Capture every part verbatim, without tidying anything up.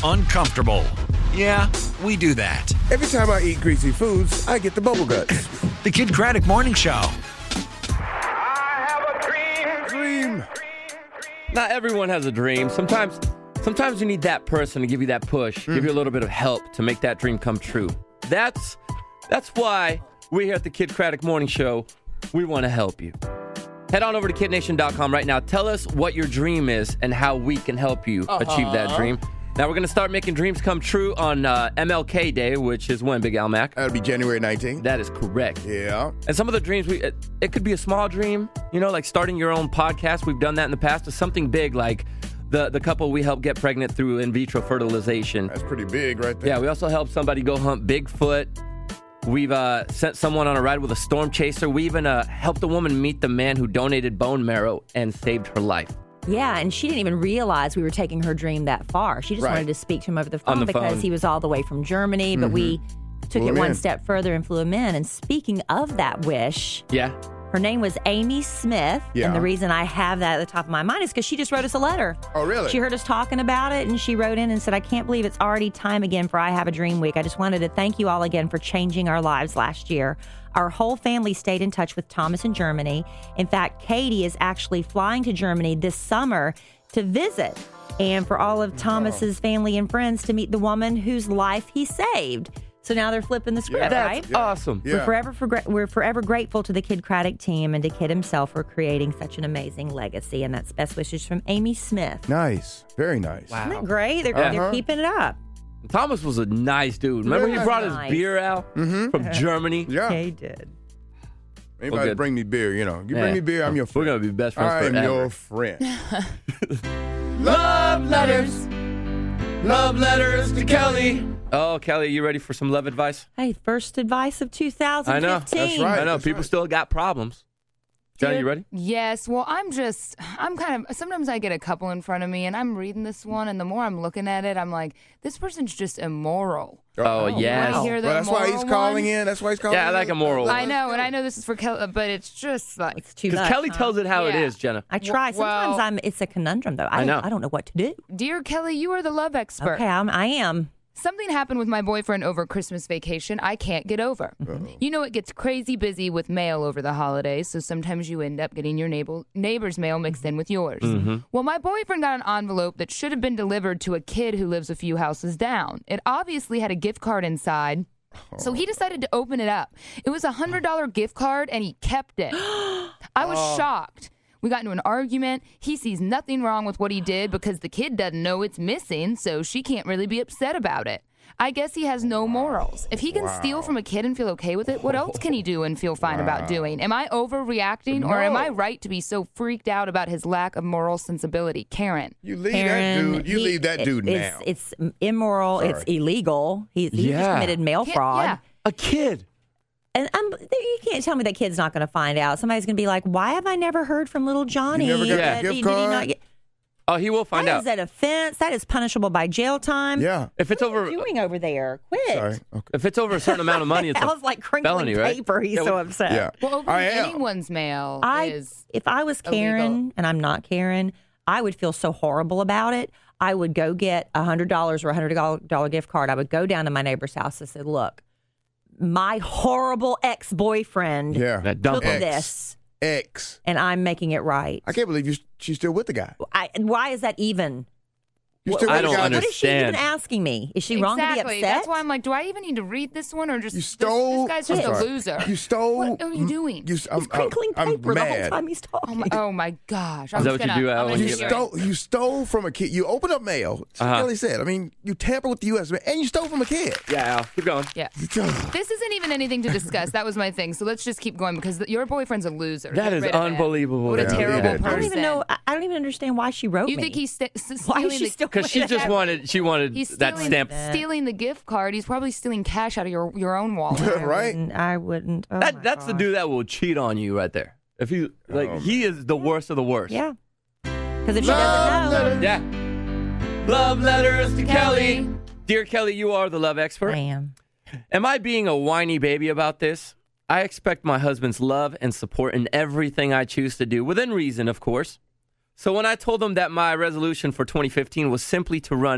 uncomfortable. Yeah, we do that. Every time I eat greasy foods, I get the bubble guts. The Kid Craddock Morning Show. I have a dream. Dream. Not everyone has a dream. Sometimes sometimes you need that person to give you that push, mm. give you a little bit of help to make that dream come true. That's that's why we here at the Kid Craddock Morning Show, we want to help you. Head on over to kid nation dot com right now. Tell us what your dream is and how we can help you uh-huh. achieve that dream. Now, we're going to start making dreams come true on uh, M L K Day, which is when, Big Al Mac? That'll be January nineteenth. That is correct. Yeah. And some of the dreams, we it, it could be a small dream, you know, like starting your own podcast. We've done that in the past. To something big like the, the couple we helped get pregnant through in vitro fertilization. That's pretty big right there. Yeah, we also helped somebody go hunt Bigfoot. We've uh, sent someone on a ride with a storm chaser. We even uh, helped a woman meet the man who donated bone marrow and saved her life. Yeah, and she didn't even realize we were taking her dream that far. She just right. wanted to speak to him over the phone the because phone. he was all the way from Germany, but mm-hmm. we took flew it one in. step further and flew him in. And speaking of that wish, yeah, her name was Amy Smith. Yeah. And the reason I have that at the top of my mind is because she just wrote us a letter. Oh, really? She heard us talking about it, and she wrote in and said, I can't believe it's already time again for I Have a Dream Week. I just wanted to thank you all again for changing our lives last year. Our whole family stayed in touch with Thomas in Germany. In fact, Katie is actually flying to Germany this summer to visit, and for all of Thomas's family and friends to meet the woman whose life he saved. So now they're flipping the script, Yeah, that's right? yeah. awesome. Yeah. We're forever for, we're forever grateful to the Kid Craddock team and to Kid himself for creating such an amazing legacy. And that's best wishes from Amy Smith. Nice. Very nice. Wow. Isn't that great? They're, Uh-huh. they're keeping it up. Thomas was a nice dude. Remember He he was brought nice. his beer out Mm-hmm. from Germany? Yeah. He did. Anybody good. bring me beer, you know. You Yeah. bring me beer, I'm your friend. We're going to be best friends I'm forever. your friend. Love letters. Love letters to Kelly. Oh, Kelly, you ready for some love advice? Hey, first advice of two thousand fifteen. I know. That's right. I know. that's People right. still got problems. Jenna, you ready? Yes. Well, I'm just, I'm kind of, sometimes I get a couple in front of me and I'm reading this one, and the more I'm looking at it, I'm like, this person's just immoral. Oh, Oh, yes. wow. Hear the Well, that's why he's immoral calling one? in. That's why he's calling Yeah, I in. like a moral. I know, and I know this is for Kelly, but it's just like, It's too Because much. Kelly huh? tells it how it Yeah. is, Jenna. I try. Well- Sometimes I'm. It's a conundrum, though. I, I know. Don't, I don't know what to do. dear Kelly, you are the love expert. Okay, I'm, I am. Something happened with my boyfriend over Christmas vacation I can't get over. You know, it gets crazy busy with mail over the holidays, so sometimes you end up getting your neighbor, neighbor's mail mixed in with yours. Mm-hmm. Well, my boyfriend got an envelope that should have been delivered to a kid who lives a few houses down. It obviously had a gift card inside, so he decided to open it up. It was a one hundred dollars gift card, and he kept it. I was shocked. We got into an argument. He sees nothing wrong with what he did because the kid doesn't know it's missing, so she can't really be upset about it. I guess he has no morals. If he can Wow. steal from a kid and feel okay with it, what else can he do and feel fine about doing? Am I overreacting, or am I right to be so freaked out about his lack of moral sensibility? Karen. You leave Karen, that dude. You he- leave that dude it- now. it's, It's immoral. It's Sorry. illegal. He, he Yeah. just committed mail Can't- fraud. yeah. A kid. And I'm, you can't tell me that kid's not going to find out. Somebody's going to be like, why have I never heard from little Johnny? never got that the he- gift did he card? not get-" Oh, he will find That out. is an offense. That is punishable by jail time. yeah. If it's What are over, you doing over there? Quit. Sorry. Okay. if it's over a certain amount of money, it's I a was like crinkling felony, right? paper. He's Yeah, so well, upset. Yeah. Well, opening I am. anyone's mail I, is if I was Karen illegal. and I'm not Karen, I would feel so horrible about it. I would go get a hundred dollars or a hundred dollar gift card. I would go down to my neighbor's house and say, "Look, my horrible ex boyfriend Yeah. that dump took him. this, X. and I'm making it right." I can't believe you. She's still with the guy. I, and why is that even? You still I with don't the guy. What is she even understand. asking me? Is she wrong to exactly. be upset? That's why I'm like, do I even need to read this one, or just You this- stole. This, guy's I'm just a sorry. loser. You stole. What are you doing? You, I'm, He's crinkling I'm, paper I'm the whole mad. time he's Oh talking. my, oh my gosh! I'm Is that just what you gonna, do, I'm Al, gonna when You you do get it. stole. You stole from a kid. You opened up mail. Uh-huh. Kelly said. I mean, you tampered with the U S and you stole from a kid. Yeah, Al, keep going. Yeah. This isn't even anything to discuss. That was my thing. So let's just keep going because th- your boyfriend's a loser. That Get is rid of it. unbelievable. What a Yeah, terrible yeah. person. I don't even know. I I don't even understand why she wrote You me. think he's st- s- Why stealing is she the still? Because she just wanted, she wanted He's that stealing, stamp. stealing the gift card. He's probably stealing cash out of your, your own wallet. Right? And I wouldn't. Oh That my that's the gosh. dude that will cheat on you right there. If he like, Oh, he is the worst of the worst. Yeah. Because if she doesn't know, Yeah. Love letters to Kelly. Dear Kelly, you are the love expert. I am. Am I being a whiny baby about this? I expect my husband's love and support in everything I choose to do, within reason, of course. So when I told him that my resolution for twenty fifteen was simply to run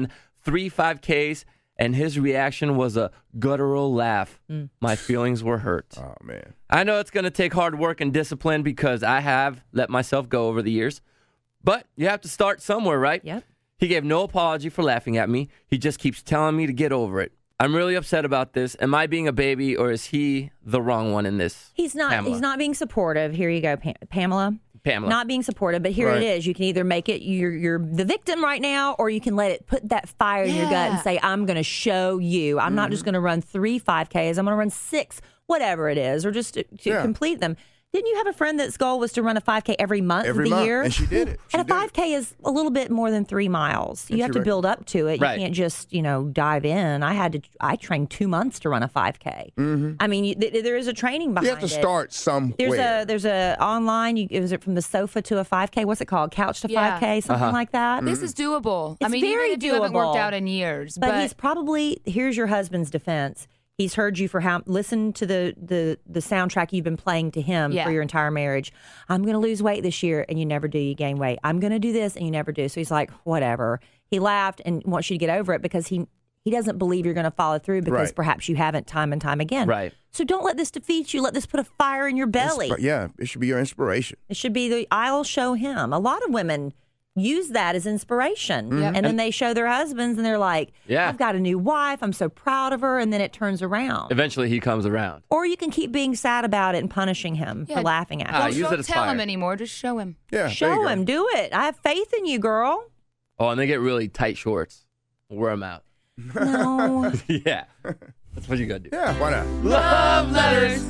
three five Ks, and his reaction was a guttural laugh. Mm. My feelings were hurt. Oh, man. I know it's going to take hard work and discipline because I have let myself go over the years. But you have to start somewhere, right? Yep. He gave no apology for laughing at me. He just keeps telling me to get over it. I'm really upset about this. Am I being a baby, or is he the wrong one in this? He's not. Pamela. He's not being supportive. Here you go, Pam- Pamela. Pamela. Not being supportive, but here Right. it is. You can either make it you're you're the victim right now, or you can let it put that fire in your gut and Yeah. say, "I'm going to show you. I'm not just going to run three five Ks. I'm going to run six, whatever it is, or just to, to Yeah. complete them." Didn't you have a friend that's goal was to run a five K every month Every of the month, year? and she did it. She and a did it. five K is a little bit more than three miles. You And have she to build up to it. Right. You can't just, you know, dive in. I had to. I trained two months to run a five K. Mm-hmm. I mean, you, th- there is a training behind You have to it. start somewhere. There's a there's a online. You, is it from the sofa to a five K? What's it called? Couch to Yeah. five K, something like that. This is doable. I It's mean, very even if you haven't worked doable. out in years, But, but, he's probably here's your husband's defense. He's heard you for how listen to the the the soundtrack you've been playing to him Yeah. for your entire marriage. I'm going to lose weight this year, and you never do. You gain weight. I'm going to do this, and you never do. So he's like, whatever. He laughed and wants you to get over it because he he doesn't believe you're going to follow through because Right. perhaps you haven't time and time again. Right. So don't let this defeat you. Let this put a fire in your belly. Inspi- yeah, it should be your inspiration. It should be the I'll show him. A lot of women use that as inspiration. Yep. And then they show their husbands and they're like, Yeah. I've got a new wife. I'm so proud of her. And then it turns around. Eventually, he comes around. Or you can keep being sad about it and punishing him Yeah. for laughing at Ah, him. don't, use don't it as tell fire. him anymore. Just show him. Yeah, there you Show go. him. Do it. I have faith in you, girl. Oh, and they get really tight shorts. Wear them out. No. Yeah. That's what you got to do. Yeah, why not? Love letters.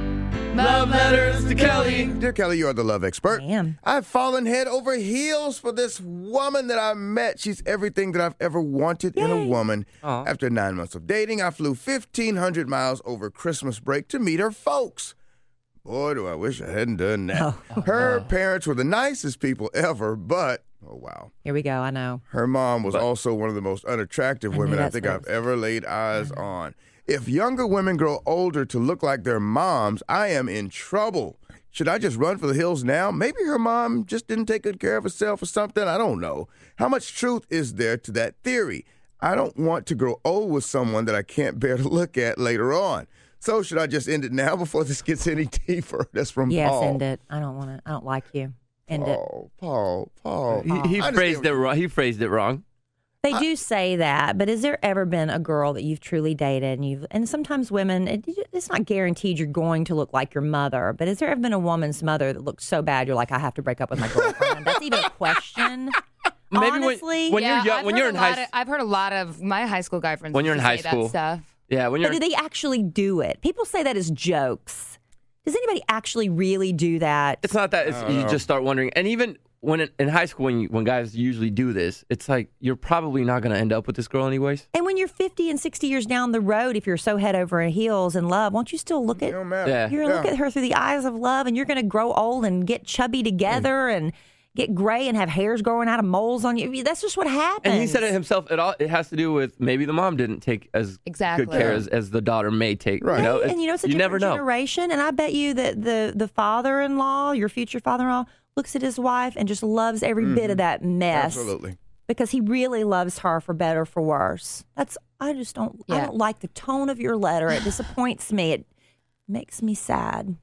Love letters to Kelly. Dear Kelly, you are the love expert. I am. I've fallen head over heels for this woman that I met. She's everything that I've ever wanted in a Yay. woman. Aw. After nine months of dating, I flew fifteen hundred miles over Christmas break to meet her folks. Boy, do I wish I hadn't done that. Oh. Her parents were the nicest people ever, but, oh, wow. Here we go. I know. Her mom was also one of the most unattractive I knew women I that's think what I've it was. ever laid eyes on. If younger women grow older to look like their moms, I am in trouble. Should I just run for the hills now? Maybe her mom just didn't take good care of herself or something. I don't know. How much truth is there to that theory? I don't want to grow old with someone that I can't bear to look at later on. So should I just end it now before this gets any deeper? That's from Yes, Paul. end it. I don't want to. I don't like you. End it. Paul, Paul, Paul. He, he I understand phrased what it wrong. He phrased it wrong. They do say that, but has there ever been a girl that you've truly dated and you've, and sometimes women, it, it's not guaranteed you're going to look like your mother, but has there ever been a woman's mother that looks so bad you're like, I have to break up with my girlfriend? That's even a question. Maybe Honestly. when, when yeah, you're young, I've when heard you're a in lot high, of, I've heard a lot of my high school guy friends When you're in used to high say school. that stuff. yeah, when But you're do they actually do it? People say that as jokes. Does anybody actually really do that? it's not that it's, you just start wondering, and even when in, in high school, when you, when guys usually do this, it's like you're probably not going to end up with this girl anyways. And when you're fifty and sixty years down the road, if you're so head over heels in love, won't you still look It at don't matter. Yeah. you're gonna look at her through the eyes of love, and you're going to grow old and get chubby together and get gray and have hairs growing out of moles on you. That's just what happens. And he said it himself. It all it has to do with maybe the mom didn't take as Exactly. good care as, as the daughter may take. Right. You know, and you know, it's a you different never know. generation. And I bet you that the the father-in-law, your future father-in-law, looks at his wife and just loves every bit of that mess. Absolutely. Because he really loves her for better or for worse. That's I just don't I Yeah. don't like the tone of your letter. It disappoints me. It makes me sad.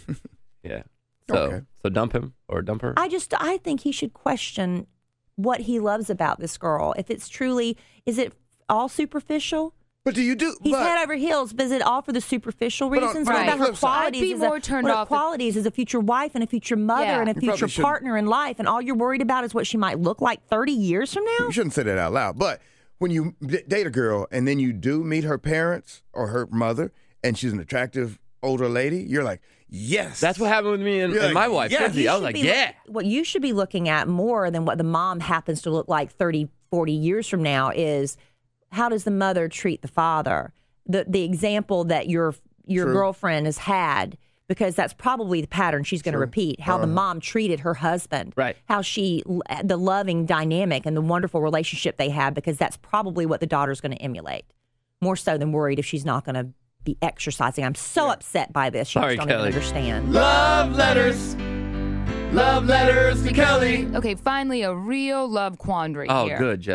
Yeah. So Okay. so dump him or dump her. I just I think he should question what he loves about this girl. If it's truly is it all superficial? But do you do? He's but, head over heels, but is it all for the superficial But on- reasons? but What on the about her flip side- qualities? I'd be as more a, turned what her off if- qualities as a future wife and a future mother Yeah. and a You probably future shouldn't. partner in life, and all you're worried about is what she might look like thirty years from now? You shouldn't say that out loud. But when you d- date a girl and then you do meet her parents or her mother, and she's an attractive older lady, you're like, yes. That's what happened with me and, You're and like, my wife, yeah. Kenzie. You I was should like, be yeah. look- what you should be looking at more than what the mom happens to look like thirty, forty years from now is how does the mother treat the father? The the example that your your True. girlfriend has had, because that's probably the pattern she's going to repeat. How the mom treated her husband, Right. How she, the loving dynamic and the wonderful relationship they had, because that's probably what the daughter's going to emulate, more so than worried if she's not going to be exercising. I'm so upset by this. You Sorry, just don't Kelly. even understand. Love letters. Love letters to Kelly. Okay, finally a real love quandary Oh, here. good, Jetta.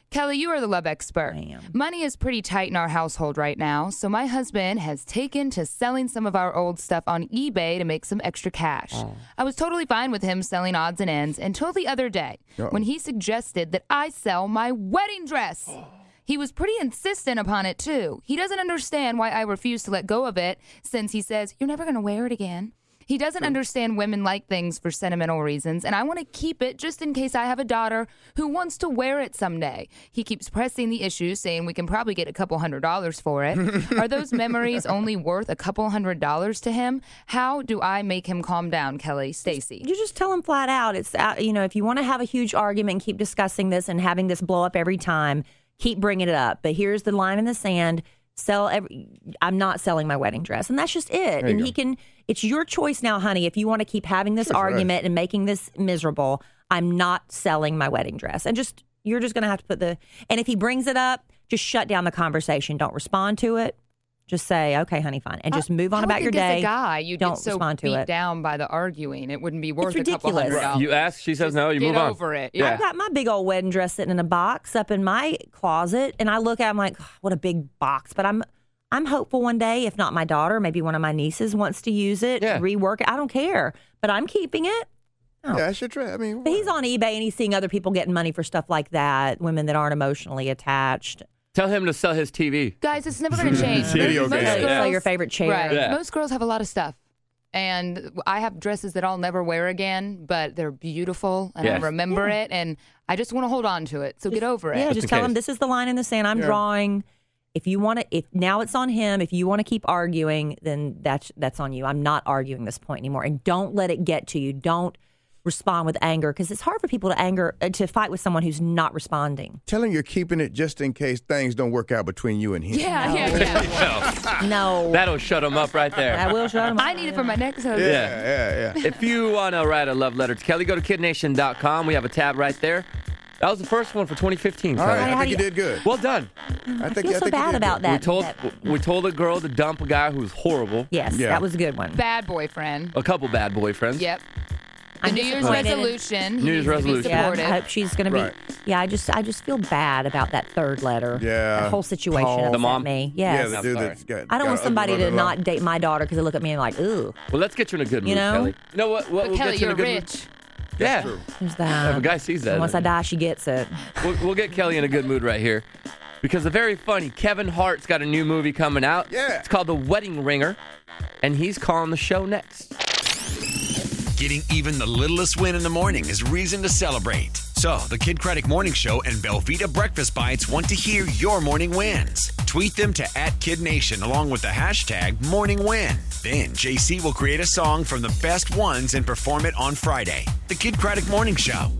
Kelly, you are the love expert. I am. Money is pretty tight in our household right now, so my husband has taken to selling some of our old stuff on eBay to make some extra cash. Oh. I was totally fine with him selling odds and ends until the other day Uh-oh. when he suggested that I sell my wedding dress. He was pretty insistent upon it, too. He doesn't understand why I refuse to let go of it since he says, you're never going to wear it again. He doesn't understand women like things for sentimental reasons, and I want to keep it just in case I have a daughter who wants to wear it someday. He keeps pressing the issue, saying we can probably get a couple hundred dollars for it. Are those memories only worth a couple hundred dollars to him? How do I make him calm down, Kelly? Stacy. You just tell him flat out. It's out, you know, if you want to have a huge argument and keep discussing this and having this blow up every time, keep bringing it up. But here's the line in the sand. Sell every, I'm not selling my wedding dress. And that's just it. And go. he can, it's your choice now, honey. If you want to keep having this That's argument and making this miserable, I'm not selling my wedding dress. And just, you're just going to have to put the, and if he brings it up, just shut down the conversation. Don't respond to it. Just say, okay, honey, fine. And just move on I would about your think as day. a guy, you'd Don't get so respond to beat it. down by the arguing. It wouldn't be worth a couple ridiculous. hundred Right. dollars. You ask, she says no, you Get move on. over it. Yeah. Yeah. I've got my big old wedding dress sitting in a box up in my closet, and I look at it, I'm like, "Oh, what a big box. But I'm I'm hopeful one day, if not my daughter, maybe one of my nieces wants to use it, Yeah. rework it. I don't care. But I'm keeping it. Oh. Yeah, I should try. I mean, But he's on eBay and he's seeing other people getting money for stuff like that, women that aren't emotionally attached. Tell him to sell his T V. Guys, it's never going to change. Video Most game. girls- Yeah. Sell your favorite chair. Right. Yeah. Most girls have a lot of stuff. And I have dresses that I'll never wear again, but they're beautiful and Yes. I remember it and I just want to hold on to it. So get over it. Yeah, Just just, in tell case. him this is the line in the sand. I'm drawing. If you want to, if now it's on him. If you want to keep arguing, then that's that's on you. I'm not arguing this point anymore. And don't let it get to you. Don't respond with anger because it's hard for people to anger uh, to fight with someone who's not responding. Tell him you're keeping it just in case things don't work out between you and him. Yeah, yeah, yeah. No, That'll shut him up right there. I will show him. I need it for my next husband. Yeah, yeah, yeah. If you want to write a love letter to Kelly, go to kid nation dot com. We have a tab right there. That was the first one for twenty fifteen. All Kelly. right, I How think you do you- did good. Well done. I I think feel I so think you bad did about good. that. We told that- we told a girl to dump a guy who's horrible. Yes, Yeah. that was a good one. Bad boyfriend. A couple bad boyfriends. Yep. The I'm New Year's disappointed. resolution. New Year's he needs to be resolution. Yeah, supportive. I hope she's going to be. Right. Yeah, I just, I just feel bad about that third letter. Yeah. that whole situation Paul. upset The mom? me. Yeah, Yes. the I'm dude sorry. that's got. I don't got want an somebody ugly to mother-in-law. not date my daughter because they look at me and like, ooh, Well, let's get you in a good mood, You know? Kelly. You know what? what But we'll Kelly, get you in you're a good rich. mood. Yeah. True. who's that? If a guy sees that, And once I die, she gets it. We'll, we'll get Kelly in a good mood right here. Because the very funny Kevin Hart's got a new movie coming out. Yeah. It's called The Wedding Ringer. And he's calling the show next. Getting even the littlest win in the morning is reason to celebrate. So, the Kid Craddock Morning Show and Belvita Breakfast Bites want to hear your morning wins. Tweet them to at Kid Nation along with the hashtag Morning Win. Then J C will create a song from the best ones and perform it on Friday. The Kid Craddock Morning Show